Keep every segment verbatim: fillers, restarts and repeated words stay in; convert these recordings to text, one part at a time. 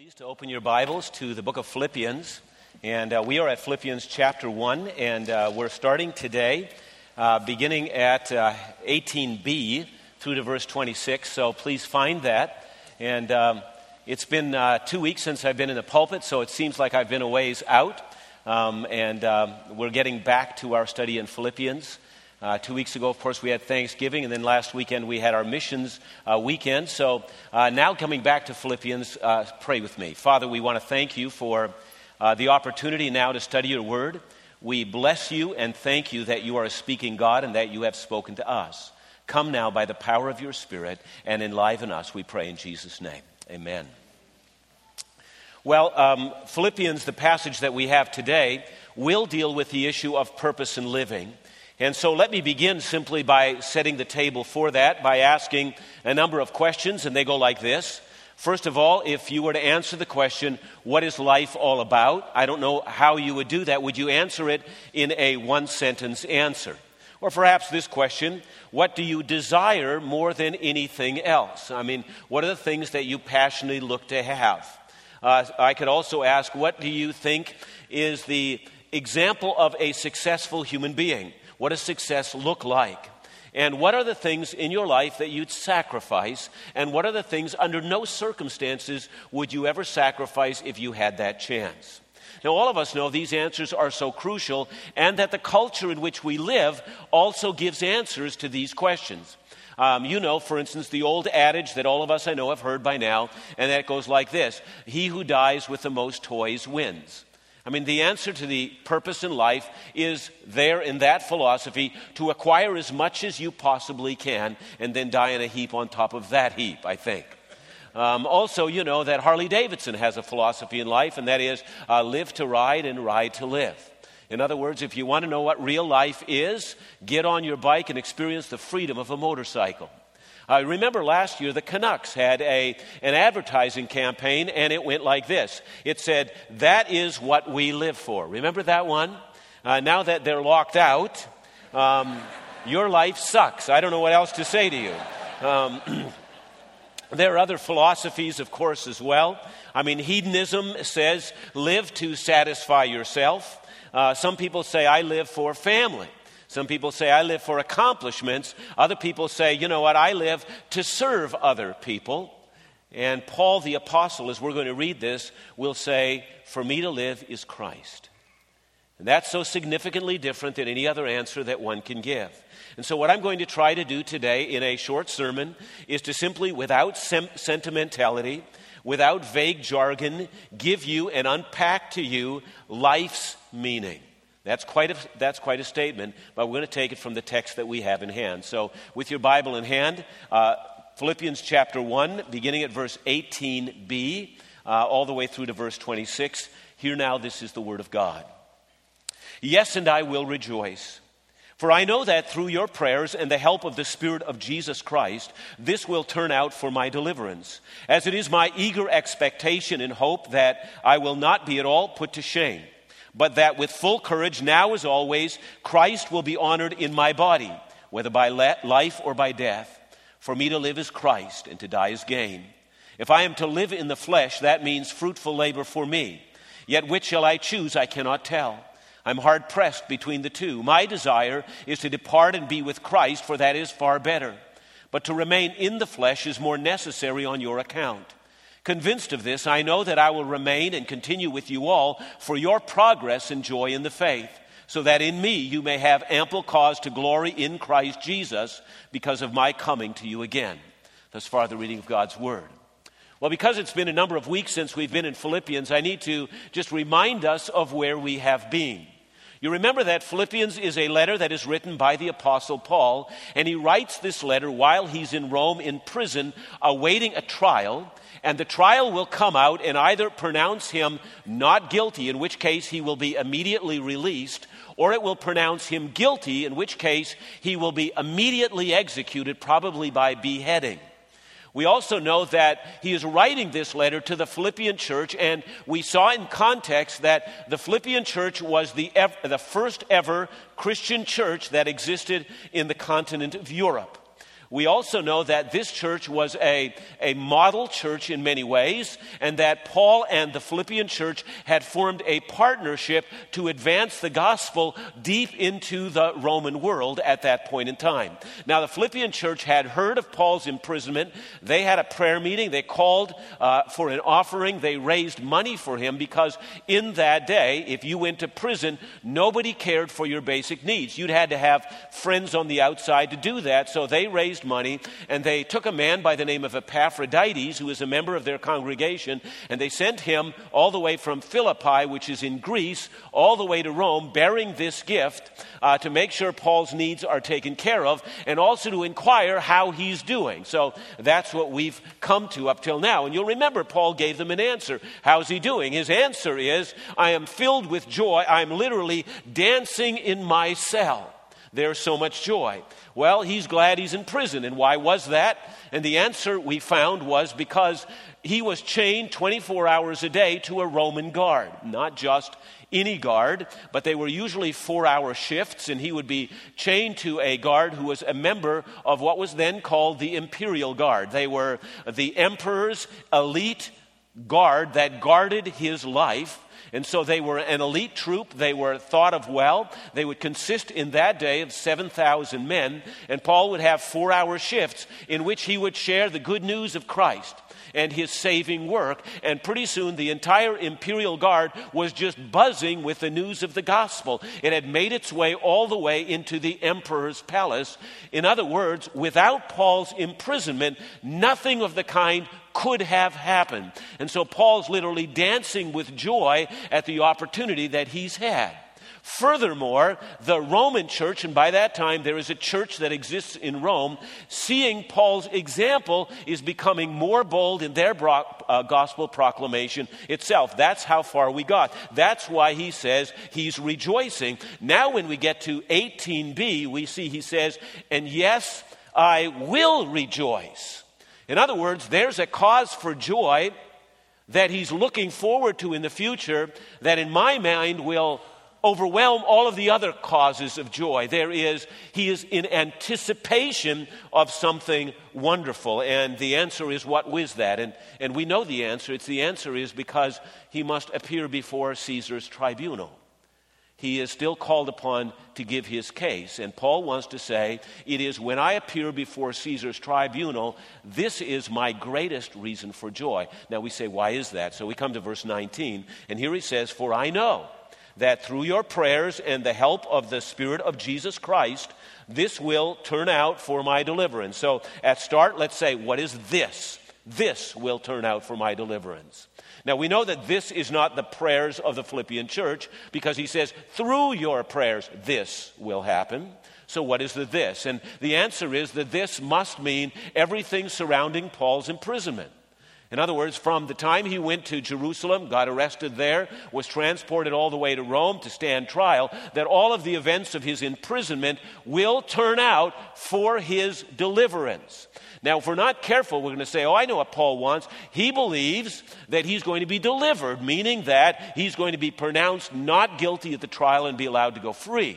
Please to open your Bibles to the book of Philippians, and uh, we are at Philippians chapter one, and uh, we're starting today uh, beginning at uh, eighteen b through to verse twenty-six, so please find that. And um, it's been uh, two weeks since I've been in the pulpit, so it seems like I've been a ways out, um, and um, we're getting back to our study in Philippians. Uh, two weeks ago, of course, we had Thanksgiving, and then last weekend we had our missions uh, weekend. So uh, now coming back to Philippians, uh, pray with me. Father, we want to thank you for uh, the opportunity now to study your word. We bless you and thank you that you are a speaking God and that you have spoken to us. Come now by the power of your Spirit and enliven us, we pray in Jesus' name. Amen. Well, um, Philippians, the passage that we have today, will deal with the issue of purpose in living. And so let me begin simply by setting the table for that, by asking a number of questions, and they go like this. First of all, if you were to answer the question, what is life all about? I don't know how you would do that. Would you answer it in a one-sentence answer? Or perhaps this question, what do you desire more than anything else? I mean, what are the things that you passionately look to have? Uh, I could also ask, what do you think is the example of a successful human being? What does success look like? And what are the things in your life that you'd sacrifice? And what are the things under no circumstances would you ever sacrifice if you had that chance? Now, all of us know these answers are so crucial, and that the culture in which we live also gives answers to these questions. Um, you know, for instance, the old adage that all of us I know have heard by now, and that goes like this: he who dies with the most toys wins. I mean, the answer to the purpose in life is there in that philosophy, to acquire as much as you possibly can and then die in a heap on top of that heap, I think. Um, also, you know that Harley Davidson has a philosophy in life, and that is uh, live to ride and ride to live. In other words, if you want to know what real life is, get on your bike and experience the freedom of a motorcycle. I uh, remember last year the Canucks had a an advertising campaign, and it went like this. It said, "That is what we live for." Remember that one? Uh, now that they're locked out, um, your life sucks. I don't know what else to say to you. Um, there are other philosophies, of course, as well. I mean, hedonism says, live to satisfy yourself. Uh, some people say, I live for family. Some people say, I live for accomplishments. Other people say, you know what, I live to serve other people. And Paul the Apostle, as we're going to read this, will say, for me to live is Christ. And that's so significantly different than any other answer that one can give. And so what I'm going to try to do today in a short sermon is to simply, without sem- sentimentality, without vague jargon, give you and unpack to you life's meaning. That's quite a, that's quite a statement, but we're going to take it from the text that we have in hand. So with your Bible in hand, uh, Philippians chapter one, beginning at verse eighteen b, uh, all the way through to verse twenty-six. Here now, this is the word of God. Yes, and I will rejoice. For I know that through your prayers and the help of the Spirit of Jesus Christ, this will turn out for my deliverance, as it is my eager expectation and hope that I will not be at all put to shame, but that with full courage, now as always, Christ will be honored in my body, whether by life or by death. For me to live is Christ, and to die is gain. If I am to live in the flesh, that means fruitful labor for me. Yet which shall I choose, I cannot tell. I'm hard-pressed between the two. My desire is to depart and be with Christ, for that is far better. But to remain in the flesh is more necessary on your account. Convinced of this, I know that I will remain and continue with you all for your progress and joy in the faith, so that in me you may have ample cause to glory in Christ Jesus because of my coming to you again. Thus far, the reading of God's word. Well, because it's been a number of weeks since we've been in Philippians, I need to just remind us of where we have been. You remember that Philippians is a letter that is written by the Apostle Paul, and he writes this letter while he's in Rome in prison awaiting a trial, and the trial will come out and either pronounce him not guilty, in which case he will be immediately released, or it will pronounce him guilty, in which case he will be immediately executed, probably by beheading. We also know that he is writing this letter to the Philippian church, and we saw in context that the Philippian church was the, ev- the first ever Christian church that existed in the continent of Europe. We also know that this church was a, a model church in many ways, and that Paul and the Philippian church had formed a partnership to advance the gospel deep into the Roman world at that point in time. Now, the Philippian church had heard of Paul's imprisonment. They had a prayer meeting. They called uh, for an offering. They raised money for him because in that day, if you went to prison, nobody cared for your basic needs. You'd had to have friends on the outside to do that, so they raised money, and they took a man by the name of Epaphroditus, who was a member of their congregation, and they sent him all the way from Philippi, which is in Greece, all the way to Rome, bearing this gift uh, to make sure Paul's needs are taken care of, and also to inquire how he's doing. So that's what we've come to up till now. And you'll remember Paul gave them an answer. How's he doing? His answer is, I am filled with joy. I'm literally dancing in my cell. There's so much joy. Well, he's glad he's in prison. And why was that? And the answer we found was because he was chained twenty-four hours a day to a Roman guard. Not just any guard, but they were usually four-hour shifts, and he would be chained to a guard who was a member of what was then called the Imperial Guard. They were the emperor's elite guard that guarded his life. And so they were an elite troop. They were thought of well. They would consist in that day of seven thousand men. And Paul would have four-hour shifts in which he would share the good news of Christ and his saving work. And pretty soon the entire Imperial Guard was just buzzing with the news of the gospel. It had made its way all the way into the emperor's palace. In other words, without Paul's imprisonment, nothing of the kind could have happened. And so Paul's literally dancing with joy at the opportunity that he's had. Furthermore, the Roman church, and by that time there is a church that exists in Rome, seeing Paul's example is becoming more bold in their bro- uh, gospel proclamation itself. That's how far we got. That's why he says he's rejoicing. Now when we get to eighteen b, we see he says, and yes, I will rejoice. In other words, there's a cause for joy that he's looking forward to in the future that in my mind will overwhelm all of the other causes of joy. There is, he is in anticipation of something wonderful. And the answer is, what was that? And, and we know the answer. It's the answer is because he must appear before Caesar's tribunal. He is still called upon to give his case. And Paul wants to say, it is when I appear before Caesar's tribunal, this is my greatest reason for joy. Now we say, why is that? So we come to verse nineteen, and here he says, for I know that through your prayers and the help of the Spirit of Jesus Christ, this will turn out for my deliverance. So at start, let's say, what is this? This will turn out for my deliverance. Now, we know that this is not the prayers of the Philippian church because he says, through your prayers, this will happen. So what is the this? And the answer is that this must mean everything surrounding Paul's imprisonment. In other words, from the time he went to Jerusalem, got arrested there, was transported all the way to Rome to stand trial, that all of the events of his imprisonment will turn out for his deliverance. Now, if we're not careful, we're going to say, oh, I know what Paul wants. He believes that he's going to be delivered, meaning that he's going to be pronounced not guilty at the trial and be allowed to go free.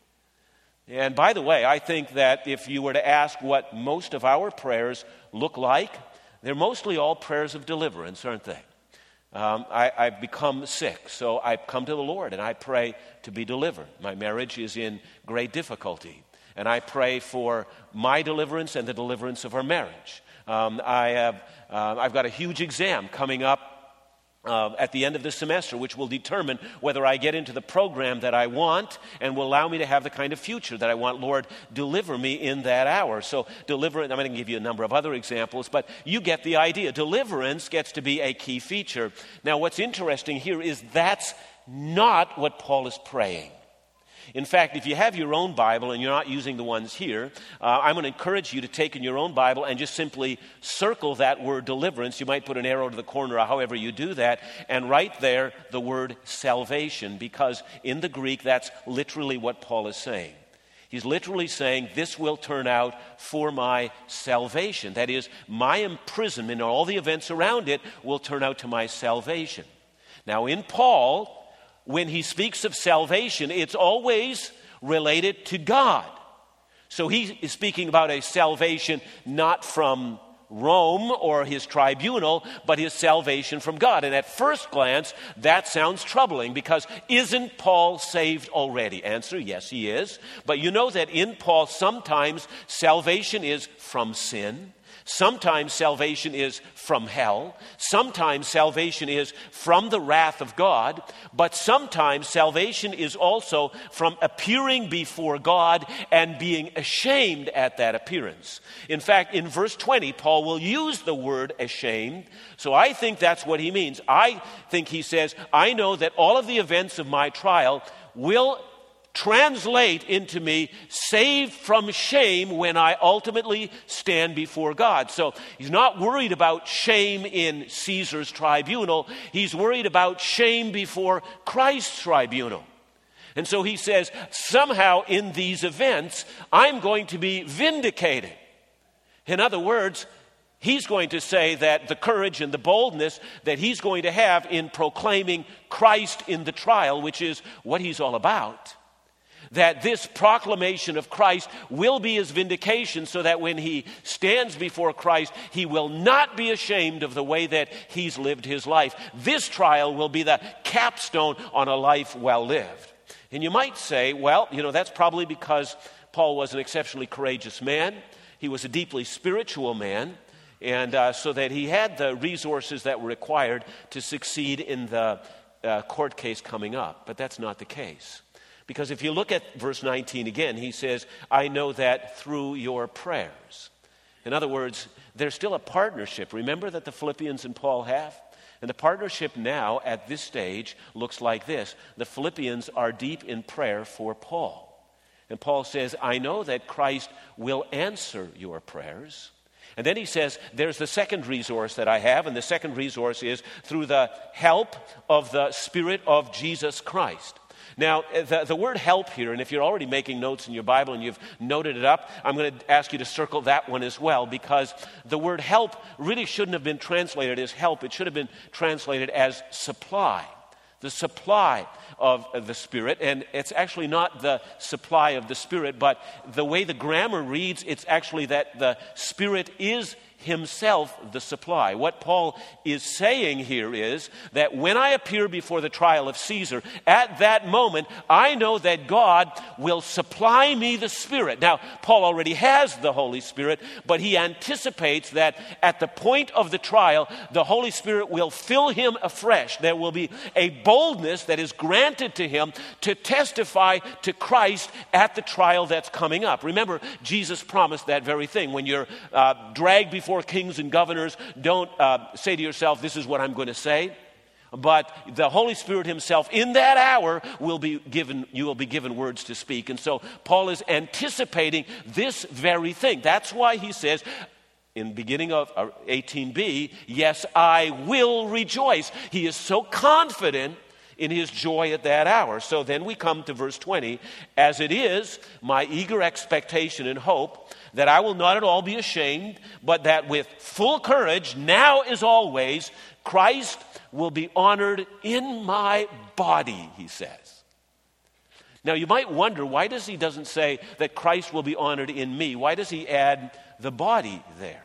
And by the way, I think that if you were to ask what most of our prayers look like, they're mostly all prayers of deliverance, aren't they? Um, I, I've become sick, so I've come to the Lord and I pray to be delivered. My marriage is in great difficulty, and I pray for my deliverance and the deliverance of our marriage. Um, I have, uh, I've got a huge exam coming up Uh, at the end of this semester, which will determine whether I get into the program that I want and will allow me to have the kind of future that I want. Lord, deliver me in that hour. So deliverance, I'm going to give you a number of other examples, but you get the idea. Deliverance gets to be a key feature. Now, what's interesting here is that's not what Paul is praying. In fact, if you have your own Bible and you're not using the ones here, uh, I'm going to encourage you to take in your own Bible and just simply circle that word deliverance. You might put an arrow to the corner or however you do that, and write there the word salvation, because in the Greek that's literally what Paul is saying. He's literally saying this will turn out for my salvation. That is, my imprisonment and all the events around it will turn out to my salvation. Now in Paul, when he speaks of salvation, it's always related to God. So he is speaking about a salvation not from Rome or his tribunal, but his salvation from God. And at first glance, that sounds troubling, because isn't Paul saved already? Answer, yes, he is. But you know that in Paul, sometimes salvation is from sin. Sometimes salvation is from hell. Sometimes salvation is from the wrath of God. But sometimes salvation is also from appearing before God and being ashamed at that appearance. In fact, in verse twenty, Paul will use the word ashamed. So I think that's what he means. I think he says, I know that all of the events of my trial will translate into me saved from shame when I ultimately stand before God. So he's not worried about shame in Caesar's tribunal. He's worried about shame before Christ's tribunal. And so he says, somehow in these events, I'm going to be vindicated. In other words, he's going to say that the courage and the boldness that he's going to have in proclaiming Christ in the trial, which is what he's all about, that this proclamation of Christ will be his vindication, so that when he stands before Christ, he will not be ashamed of the way that he's lived his life. This trial will be the capstone on a life well lived. And you might say, well, you know, that's probably because Paul was an exceptionally courageous man. He was a deeply spiritual man, and uh, so that he had the resources that were required to succeed in the uh, court case coming up. But that's not the case. Because if you look at verse nineteen again, he says, I know that through your prayers. In other words, there's still a partnership. Remember that the Philippians and Paul have? And the partnership now at this stage looks like this. The Philippians are deep in prayer for Paul. And Paul says, I know that Christ will answer your prayers. And then he says, there's the second resource that I have, and the second resource is through the help of the Spirit of Jesus Christ. Now, the, the word help here, and if you're already making notes in your Bible and you've noted it up, I'm going to ask you to circle that one as well, because the word help really shouldn't have been translated as help. It should have been translated as supply. The supply of the Spirit. And it's actually not the supply of the Spirit, but the way the grammar reads, it's actually that the Spirit is himself the supply. What Paul is saying here is that when I appear before the trial of Caesar, at that moment, I know that God will supply me the Spirit. Now, Paul already has the Holy Spirit, but he anticipates that at the point of the trial, the Holy Spirit will fill him afresh. There will be a boldness that is granted to him to testify to Christ at the trial that's coming up. Remember, Jesus promised that very thing. When you're uh, dragged before kings and governors, don't uh, say to yourself, this is what I'm going to say. But the Holy Spirit himself in that hour will be given, you will be given words to speak. And so Paul is anticipating this very thing. That's why he says in beginning of eighteen b, yes, I will rejoice. He is so confident in his joy at that hour. So then we come to verse twenty. As it is my eager expectation and hope that I will not at all be ashamed, but that with full courage, now as always, Christ will be honored in my body, he says. Now you might wonder, why does he doesn't say that Christ will be honored in me? Why does he add the body there?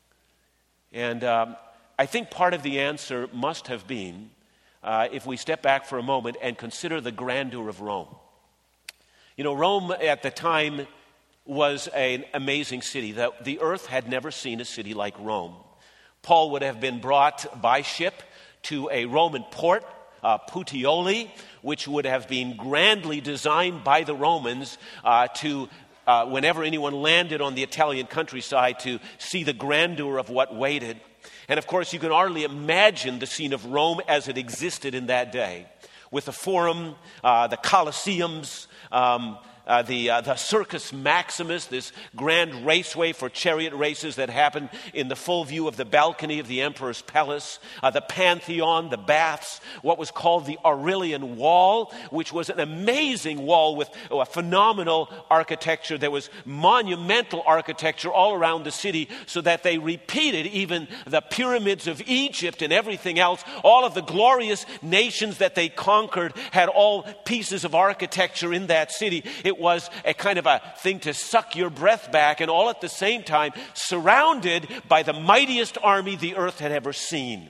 And um, I think part of the answer must have been, uh, if we step back for a moment and consider the grandeur of Rome. You know, Rome at the time was an amazing city. The, the earth had never seen a city like Rome. Paul would have been brought by ship to a Roman port, uh, Puteoli, which would have been grandly designed by the Romans uh, to, uh, whenever anyone landed on the Italian countryside, to see the grandeur of what waited. And of course, you can hardly imagine the scene of Rome as it existed in that day, with the Forum, uh, the Colosseums, um, Uh, the uh, the Circus Maximus, this grand raceway for chariot races that happened in the full view of the balcony of the emperor's palace, uh, the Pantheon, the baths, what was called the Aurelian Wall, which was an amazing wall with oh, a phenomenal architecture. There was monumental architecture all around the city, so that they repeated even the pyramids of Egypt and everything else. All of the glorious nations that they conquered had all pieces of architecture in that city. It It was a kind of a thing to suck your breath back, and all at the same time surrounded by the mightiest army the earth had ever seen.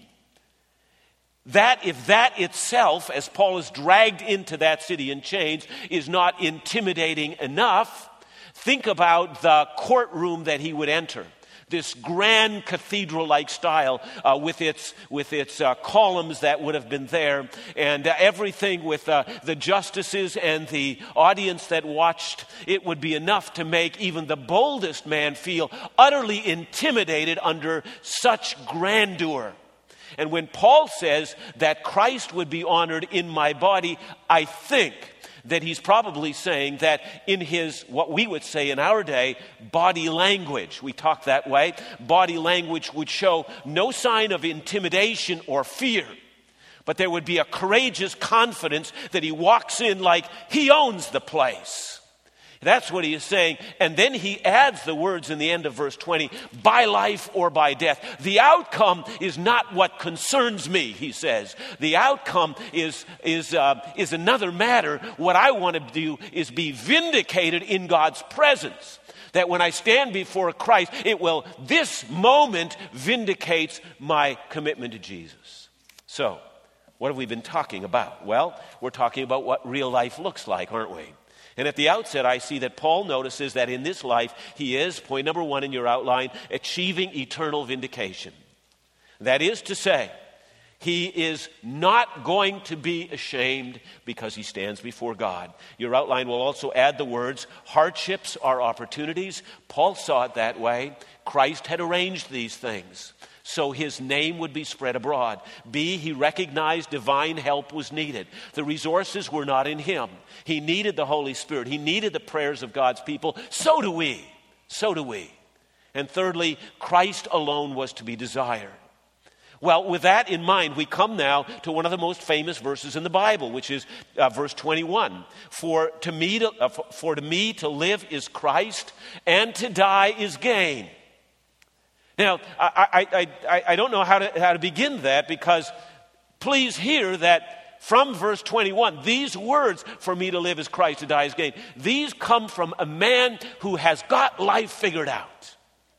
That, if that itself, as Paul is dragged into that city in chains, is not intimidating enough, think about the courtroom that he would enter. This grand cathedral-like style uh, with its with its uh, columns that would have been there, and uh, everything with uh, the justices and the audience that watched. It would be enough to make even the boldest man feel utterly intimidated under such grandeur. And when Paul says that Christ would be honored in my body, I think that he's probably saying that in his, what we would say in our day, body language, we talk that way, body language would show no sign of intimidation or fear, but there would be a courageous confidence that he walks in like he owns the place. That's what he is saying. And then he adds the words in the end of verse twenty, by life or by death. The outcome is not what concerns me, he says. The outcome is, is, uh, is another matter. What I want to do is be vindicated in God's presence. That when I stand before Christ, it will, this moment vindicates my commitment to Jesus. So, what have we been talking about? Well, we're talking about what real life looks like, aren't we? And at the outset, I see that Paul notices that in this life, he is, point number one in your outline, achieving eternal vindication. That is to say, he is not going to be ashamed because he stands before God. Your outline will also add the words, hardships are opportunities. Paul saw it that way. Christ had arranged these things so his name would be spread abroad. B, he recognized divine help was needed. The resources were not in him. He needed the Holy Spirit. He needed the prayers of God's people. So do we. So do we. And thirdly, Christ alone was to be desired. Well, with that in mind, we come now to one of the most famous verses in the Bible, which is uh, verse twenty-one. For to me to, uh, for, for to me to live is Christ, and to die is gain. Now, I, I, I, I don't know how to, how to begin that, because please hear that from verse twenty-one, these words, for me to live is Christ, to die is gain, these come from a man who has got life figured out.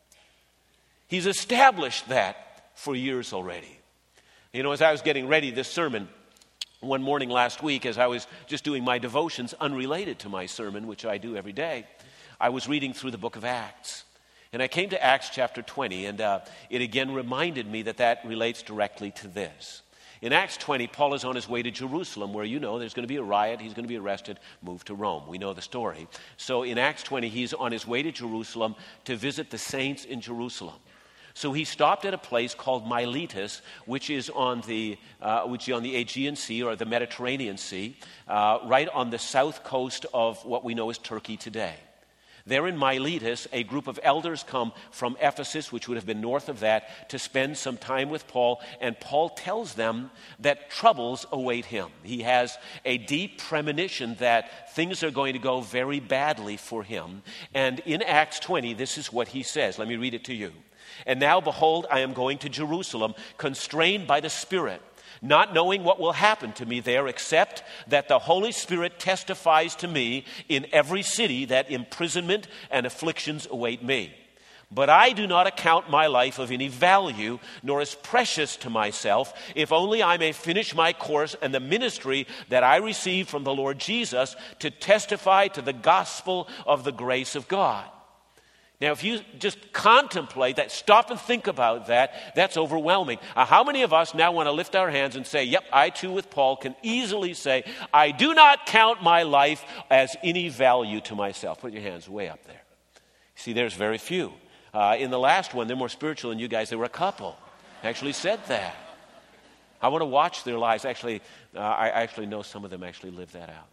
He's established that for years already. You know, as I was getting ready this sermon one morning last week, as I was just doing my devotions unrelated to my sermon, which I do every day, I was reading through the book of Acts. And I came to Acts chapter twenty, and uh, it again reminded me that that relates directly to this. In Acts twenty, Paul is on his way to Jerusalem, where, you know, there's going to be a riot, he's going to be arrested, moved to Rome. We know the story. So in Acts twenty, he's on his way to Jerusalem to visit the saints in Jerusalem. So he stopped at a place called Miletus, which is on the uh, which is on the Aegean Sea, or the Mediterranean Sea, uh, right on the south coast of what we know as Turkey today. There in Miletus, a group of elders come from Ephesus, which would have been north of that, to spend some time with Paul. And Paul tells them that troubles await him. He has a deep premonition that things are going to go very badly for him. And in Acts twenty, this is what he says. Let me read it to you. And now, behold, I am going to Jerusalem, constrained by the Spirit, not knowing what will happen to me there, except that the Holy Spirit testifies to me in every city that imprisonment and afflictions await me. But I do not account my life of any value, nor as precious to myself, if only I may finish my course and the ministry that I received from the Lord Jesus to testify to the gospel of the grace of God. Now, if you just contemplate that, stop and think about that, that's overwhelming. Uh, how many of us now want to lift our hands and say, yep, I too with Paul can easily say, I do not count my life as any value to myself. Put your hands way up there. See, there's very few. Uh, in the last one, they're more spiritual than you guys. There were a couple actually said that. I want to watch their lives. Actually, uh, I actually know some of them actually live that out.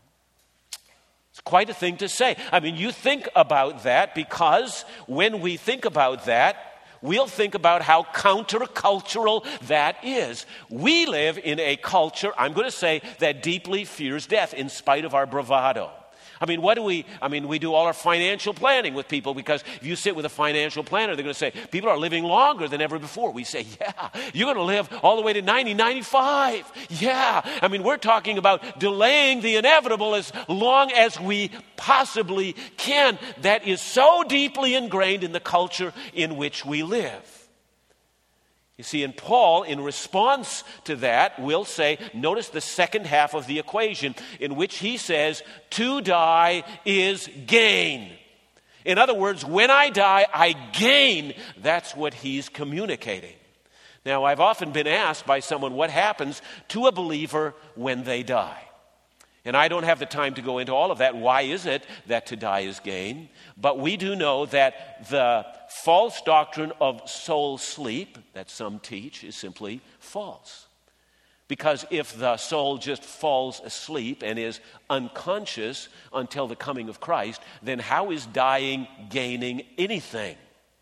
It's quite a thing to say. I mean, you think about that, because when we think about that, we'll think about how countercultural that is. We live in a culture, I'm going to say, that deeply fears death in spite of our bravado. I mean, what do we, I mean, we do all our financial planning with people, because if you sit with a financial planner, they're going to say, people are living longer than ever before. We say, yeah, you're going to live all the way to ninety, ninety-five. Yeah. I mean, we're talking about delaying the inevitable as long as we possibly can. That is so deeply ingrained in the culture in which we live. You see, and Paul, in response to that, will say, notice the second half of the equation, in which he says, to die is gain. In other words, when I die, I gain. That's what he's communicating. Now, I've often been asked by someone what happens to a believer when they die. And I don't have the time to go into all of that. Why is it that to die is gain? But we do know that the false doctrine of soul sleep that some teach is simply false. Because if the soul just falls asleep and is unconscious until the coming of Christ, then how is dying gaining anything?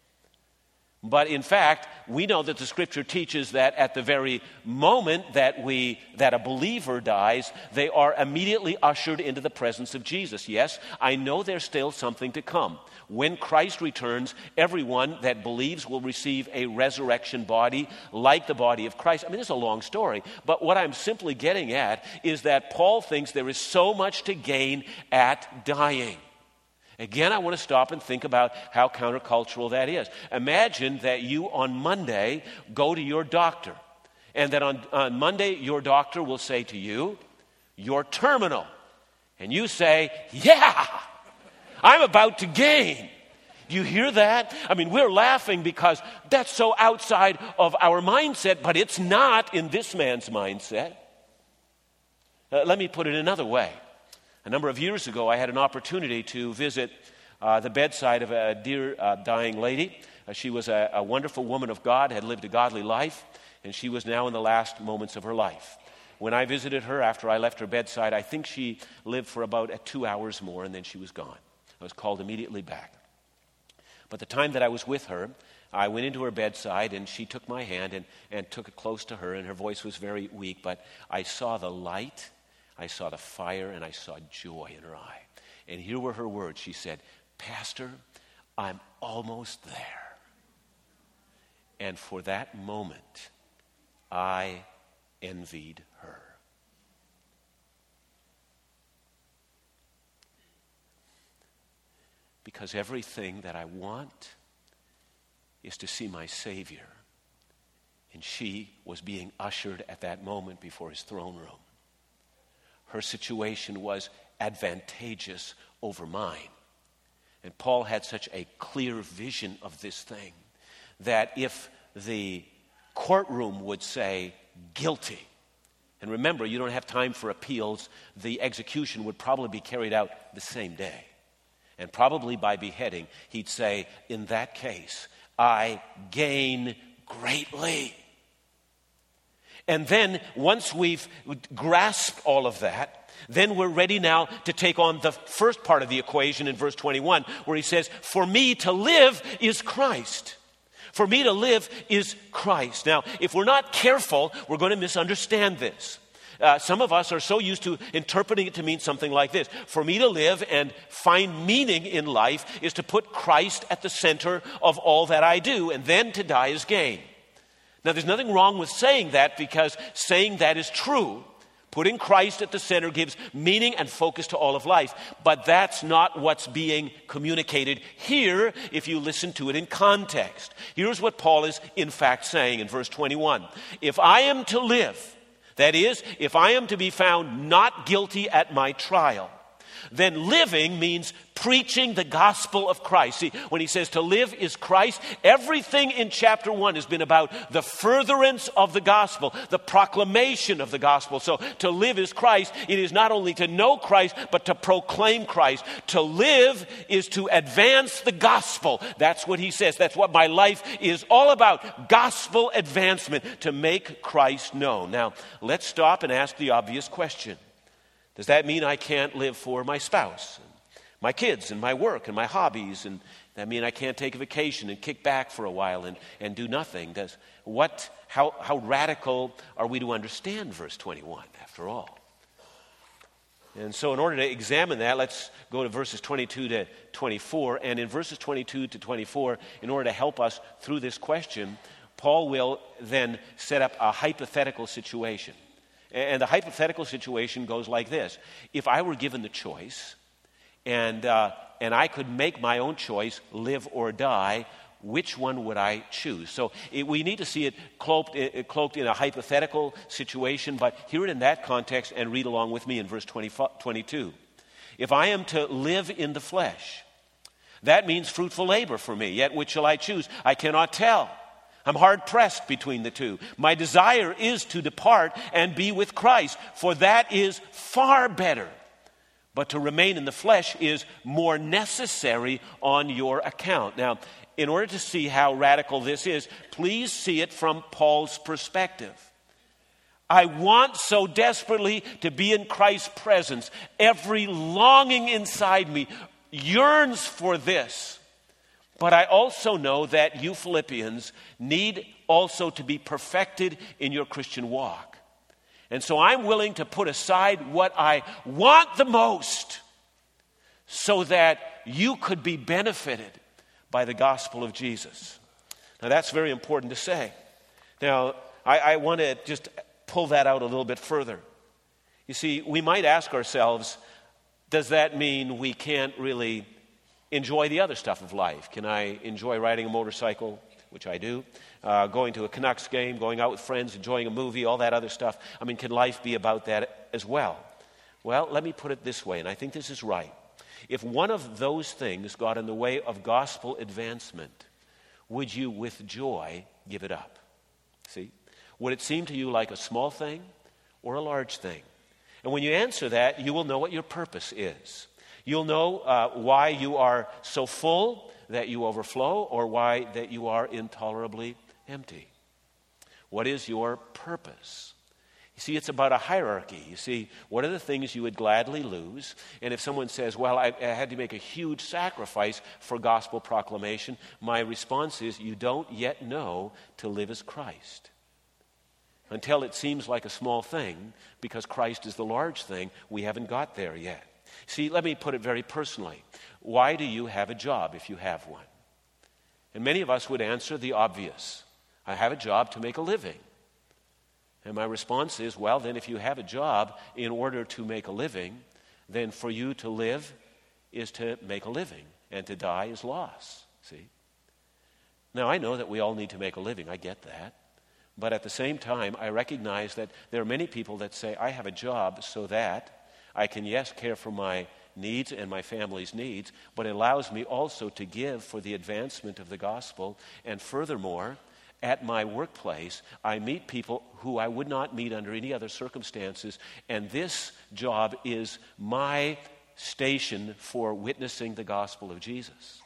But in fact, we know that the Scripture teaches that at the very moment that we that a believer dies, they are immediately ushered into the presence of Jesus. Yes, I know there's still something to come. When Christ returns, everyone that believes will receive a resurrection body like the body of Christ. I mean, it's a long story, but what I'm simply getting at is that Paul thinks there is so much to gain at dying. Again, I want to stop and think about how countercultural that is. Imagine that you on Monday go to your doctor, and that on, on Monday your doctor will say to you, you're terminal. And you say, yeah, I'm about to gain. Do you hear that? I mean, we're laughing because that's so outside of our mindset, but it's not in this man's mindset. Uh, let me put it another way. A number of years ago, I had an opportunity to visit uh, the bedside of a dear uh, dying lady. Uh, she was a, a wonderful woman of God, had lived a godly life, and she was now in the last moments of her life. When I visited her after I left her bedside, I think she lived for about uh, two hours more, and then she was gone. I was called immediately back. But the time that I was with her, I went into her bedside, and she took my hand and, and took it close to her, and her voice was very weak, but I saw the light, I saw the fire, and I saw joy in her eye. And here were her words. She said, Pastor, I'm almost there. And for that moment, I envied her. Because everything that I want is to see my Savior. And she was being ushered at that moment before his throne room. Her situation was advantageous over mine. And Paul had such a clear vision of this thing that if the courtroom would say guilty, and remember, you don't have time for appeals, the execution would probably be carried out the same day. And probably by beheading, he'd say, in that case, I gain greatly. And then, once we've grasped all of that, then we're ready now to take on the first part of the equation in verse twenty-one, where he says, for me to live is Christ. For me to live is Christ. Now, if we're not careful, we're going to misunderstand this. Uh, some of us are so used to interpreting it to mean something like this. For me to live and find meaning in life is to put Christ at the center of all that I do, and then to die is gain. Now, there's nothing wrong with saying that, because saying that is true. Putting Christ at the center gives meaning and focus to all of life. But that's not what's being communicated here if you listen to it in context. Here's what Paul is in fact saying in verse twenty-one. If I am to live, that is, if I am to be found not guilty at my trial, then living means preaching the gospel of Christ. See, when he says to live is Christ, everything in chapter one has been about the furtherance of the gospel, the proclamation of the gospel. So to live is Christ. It is not only to know Christ, but to proclaim Christ. To live is to advance the gospel. That's what he says. That's what my life is all about. Gospel advancement, to make Christ known. Now, let's stop and ask the obvious question. Does that mean I can't live for my spouse, and my kids, and my work, and my hobbies? And that mean I can't take a vacation and kick back for a while and, and do nothing? Does what? How, how radical are we to understand verse twenty-one, after all? And so in order to examine that, let's go to verses twenty-two to twenty-four. And in verses twenty-two to twenty-four, in order to help us through this question, Paul will then set up a hypothetical situation. And the hypothetical situation goes like this. If I were given the choice, and uh, and I could make my own choice, live or die, which one would I choose? So it, we need to see it cloaked, it cloaked in a hypothetical situation, but hear it in that context and read along with me in verse twenty, twenty-two. If I am to live in the flesh, that means fruitful labor for me. Yet which shall I choose? I cannot tell. I'm hard-pressed between the two. My desire is to depart and be with Christ, for that is far better. But to remain in the flesh is more necessary on your account. Now, in order to see how radical this is, please see it from Paul's perspective. I want so desperately to be in Christ's presence. Every longing inside me yearns for this. But I also know that you Philippians need also to be perfected in your Christian walk. And so I'm willing to put aside what I want the most so that you could be benefited by the gospel of Jesus. Now that's very important to say. Now I, I want to just pull that out a little bit further. You see, we might ask ourselves, does that mean we can't really enjoy the other stuff of life? Can I enjoy riding a motorcycle, which I do, uh, going to a Canucks game, going out with friends, enjoying a movie, all that other stuff? I mean, can life be about that as well? Well, let me put it this way, and I think this is right. If one of those things got in the way of gospel advancement, would you with joy give it up? See? Would it seem to you like a small thing or a large thing? And when you answer that, you will know what your purpose is. You'll know uh, why you are so full that you overflow, or why that you are intolerably empty. What is your purpose? You see, it's about a hierarchy. You see, what are the things you would gladly lose? And if someone says, well, I, I had to make a huge sacrifice for gospel proclamation, my response is, you don't yet know to live as Christ. Until it seems like a small thing, because Christ is the large thing, we haven't got there yet. See, let me put it very personally. Why do you have a job if you have one? And many of us would answer the obvious. I have a job to make a living. And my response is, well, then if you have a job in order to make a living, then for you to live is to make a living, and to die is loss. See? Now, I know that we all need to make a living. I get that. But at the same time, I recognize that there are many people that say, I have a job so that I can, yes, care for my needs and my family's needs, but it allows me also to give for the advancement of the gospel. And furthermore, at my workplace, I meet people who I would not meet under any other circumstances, and this job is my station for witnessing the gospel of Jesus.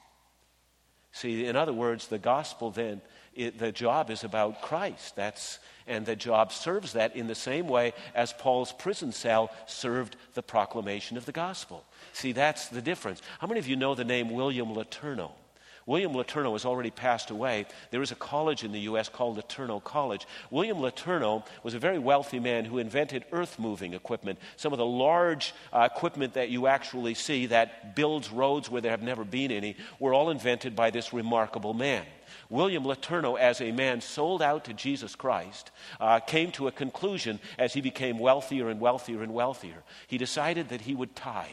See, in other words, the gospel then, it, the job is about Christ. That's and the job serves that in the same way as Paul's prison cell served the proclamation of the gospel. See, that's the difference. How many of you know the name William Letourneau? William Letourneau has already passed away. There is a college in the U S called Letourneau College. William Letourneau was a very wealthy man who invented earth-moving equipment. Some of the large uh, equipment that you actually see that builds roads where there have never been any were all invented by this remarkable man. William Letourneau, as a man sold out to Jesus Christ, uh, came to a conclusion as he became wealthier and wealthier and wealthier. He decided that he would tithe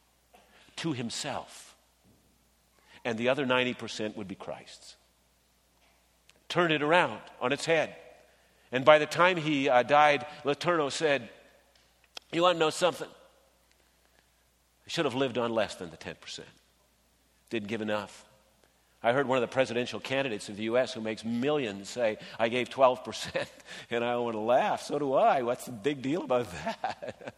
to himself, and the other ninety percent would be Christ's. Turned it around on its head. And by the time he uh, died, Letourneau said, you want to know something? I should have lived on less than the ten percent. Didn't give enough. I heard one of the presidential candidates of the U S who makes millions say, I gave twelve percent, and I want to laugh. So do I. What's the big deal about that?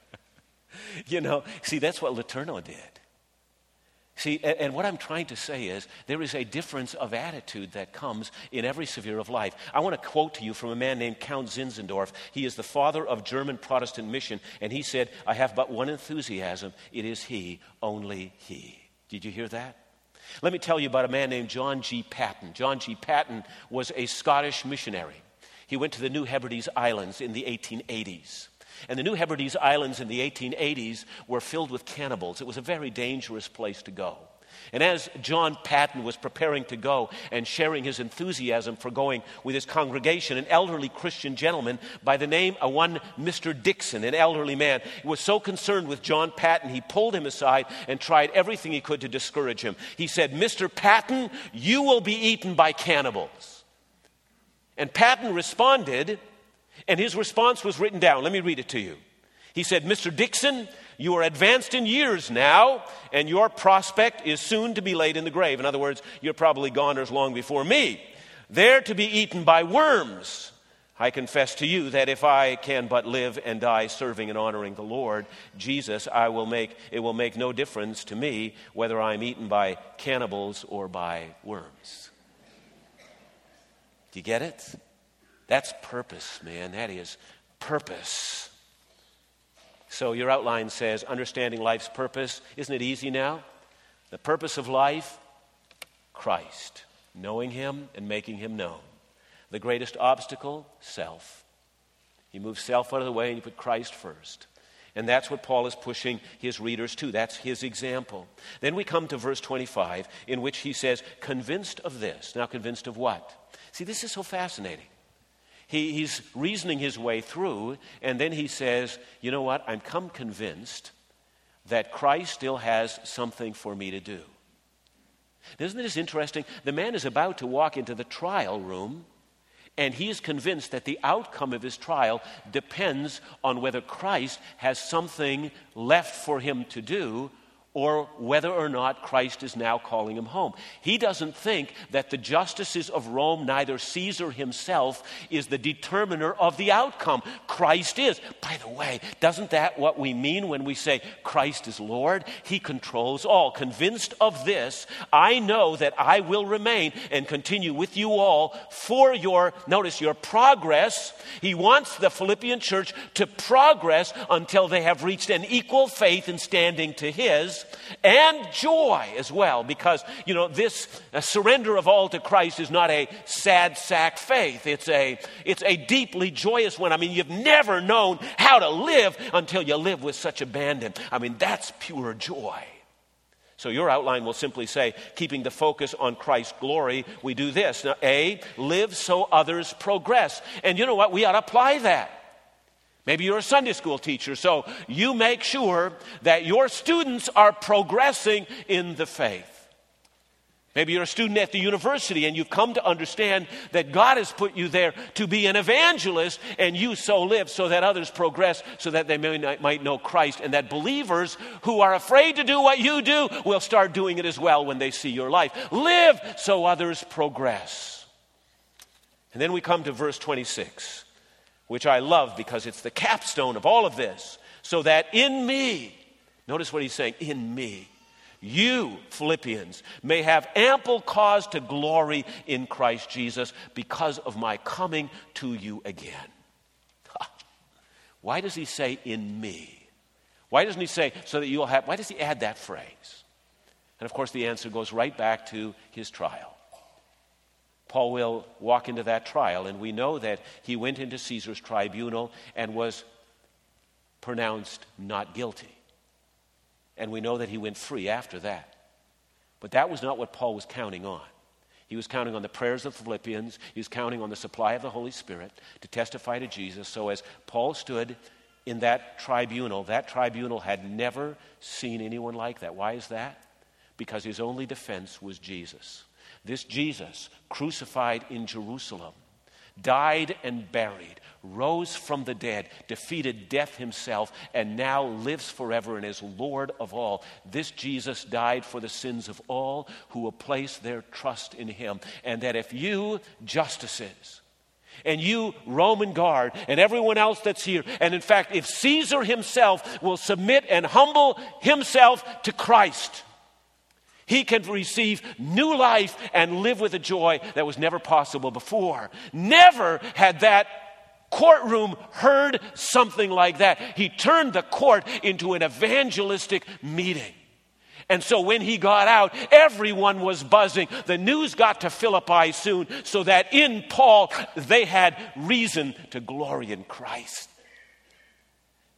You know, see, that's what Letourneau did. See, and, and what I'm trying to say is there is a difference of attitude that comes in every sphere of life. I want to quote to you from a man named Count Zinzendorf. He is the father of German Protestant mission, and he said, I have but one enthusiasm. It is he, only he. Did you hear that? Let me tell you about a man named John G. Paton. John G. Paton was a Scottish missionary. He went to the New Hebrides Islands in the eighteen eighties. And the New Hebrides Islands in the eighteen eighties were filled with cannibals. It was a very dangerous place to go. And as John Paton was preparing to go and sharing his enthusiasm for going with his congregation, an elderly Christian gentleman by the name of one Mister Dixon, an elderly man, was so concerned with John Paton, he pulled him aside and tried everything he could to discourage him. He said, "Mister Paton, you will be eaten by cannibals." And Paton responded, and his response was written down. Let me read it to you. He said, "Mister Dixon, you are advanced in years now, and your prospect is soon to be laid in the grave." In other words, you're probably goners long before me. "There to be eaten by worms. I confess to you that if I can but live and die serving and honoring the Lord Jesus, I will make it will make no difference to me whether I'm eaten by cannibals or by worms." Do you get it? That's purpose, man. That is purpose. So your outline says, understanding life's purpose. Isn't it easy now? The purpose of life, Christ. Knowing him and making him known. The greatest obstacle, self. You move self out of the way and you put Christ first. And that's what Paul is pushing his readers to. That's his example. Then we come to verse twenty-five, in which he says, convinced of this. Now, convinced of what? See, this is so fascinating. He, he's reasoning his way through, and then he says, you know what? I'm come convinced that Christ still has something for me to do. Isn't this interesting? The man is about to walk into the trial room, and he is convinced that the outcome of his trial depends on whether Christ has something left for him to do, or whether or not Christ is now calling him home. He doesn't think that the justices of Rome, neither Caesar himself, is the determiner of the outcome. Christ is. By the way, doesn't that what we mean when we say Christ is Lord? He controls all. Convinced of this, I know that I will remain and continue with you all for your, notice, your progress. He wants the Philippian church to progress until they have reached an equal faith in standing to his, and joy as well, because, you know, this uh, surrender of all to Christ is not a sad sack faith. It's a, it's a deeply joyous one. I mean, you've never known how to live until you live with such abandon. I mean, that's pure joy. So your outline will simply say, keeping the focus on Christ's glory, we do this. Now, A, live so others progress. And you know what? We ought to apply that. Maybe you're a Sunday school teacher, so you make sure that your students are progressing in the faith. Maybe you're a student at the university and you've come to understand that God has put you there to be an evangelist, and you so live so that others progress, so that they may, might know Christ, and that believers who are afraid to do what you do will start doing it as well when they see your life. Live so others progress. And then we come to verse twenty-six. Which I love because it's the capstone of all of this. So that in me, notice what he's saying, in me, you, Philippians, may have ample cause to glory in Christ Jesus because of my coming to you again. Why does he say in me? Why doesn't he say so that you'll have, why does he add that phrase? And of course the answer goes right back to his trial. Paul will walk into that trial, and we know that he went into Caesar's tribunal and was pronounced not guilty. And we know that he went free after that. But that was not what Paul was counting on. He was counting on the prayers of the Philippians. He was counting on the supply of the Holy Spirit to testify to Jesus. So as Paul stood in that tribunal, that tribunal had never seen anyone like that. Why is that? Because his only defense was Jesus. This Jesus, crucified in Jerusalem, died and buried, rose from the dead, defeated death himself, and now lives forever and is Lord of all. This Jesus died for the sins of all who will place their trust in him. And that if you, justices, and you, Roman guard, and everyone else that's here, and in fact, if Caesar himself will submit and humble himself to Christ, he can receive new life and live with a joy that was never possible before. Never had that courtroom heard something like that. He turned the court into an evangelistic meeting. And so when he got out, everyone was buzzing. The news got to Philippi soon, so that in Paul they had reason to glory in Christ.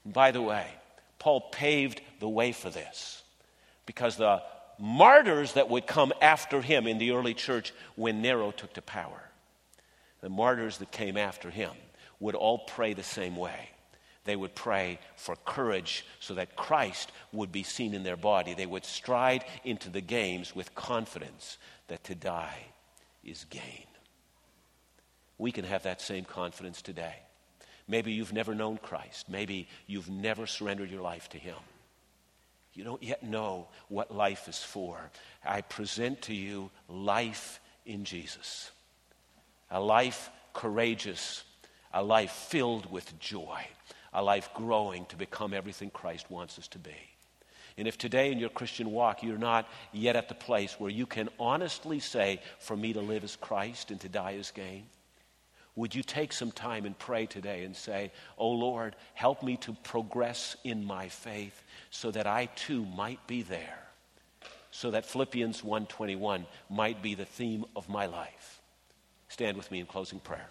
And by the way, Paul paved the way for this because the martyrs that would come after him in the early church when Nero took to power, the martyrs that came after him would all pray the same way. They would pray for courage so that Christ would be seen in their body. They would stride into the games with confidence that to die is gain. We can have that same confidence today. Maybe you've never known Christ. Maybe you've never surrendered your life to him. You don't yet know what life is for. I present to you life in Jesus. A life courageous, a life filled with joy, a life growing to become everything Christ wants us to be. And if today in your Christian walk you're not yet at the place where you can honestly say, for me to live is Christ and to die is gain, would you take some time and pray today and say, oh Lord, help me to progress in my faith so that I too might be there, so that Philippians one twenty-one might be the theme of my life. Stand with me in closing prayer.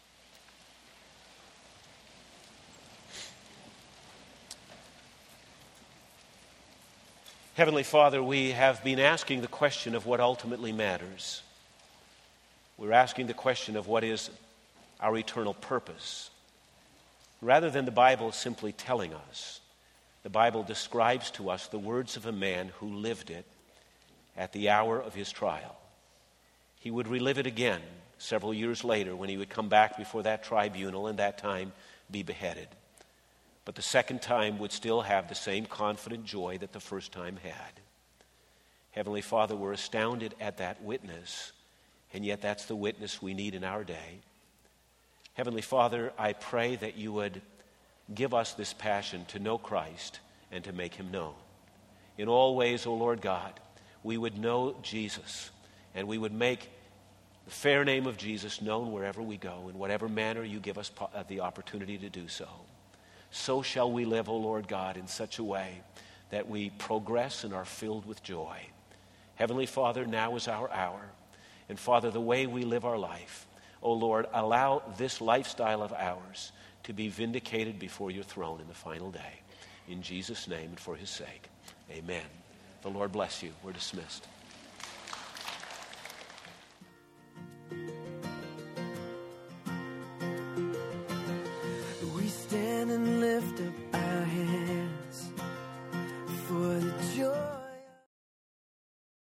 Heavenly Father, we have been asking the question of what ultimately matters. We're asking the question of what is our eternal purpose. Rather than the Bible simply telling us, the Bible describes to us the words of a man who lived it at the hour of his trial. He would relive it again several years later when he would come back before that tribunal and that time be beheaded. But the second time would still have the same confident joy that the first time had. Heavenly Father, we're astounded at that witness, and yet that's the witness we need in our day. Heavenly Father, I pray that you would give us this passion to know Christ and to make him known. In all ways, O Lord God, we would know Jesus, and we would make the fair name of Jesus known wherever we go, in whatever manner you give us po- uh, the opportunity to do so. So shall we live, O Lord God, in such a way that we progress and are filled with joy. Heavenly Father, now is our hour. And Father, the way we live our life, O Lord, allow this lifestyle of ours to be vindicated before your throne in the final day. In Jesus' name and for his sake, amen. The Lord bless you. We're dismissed. We stand and lift up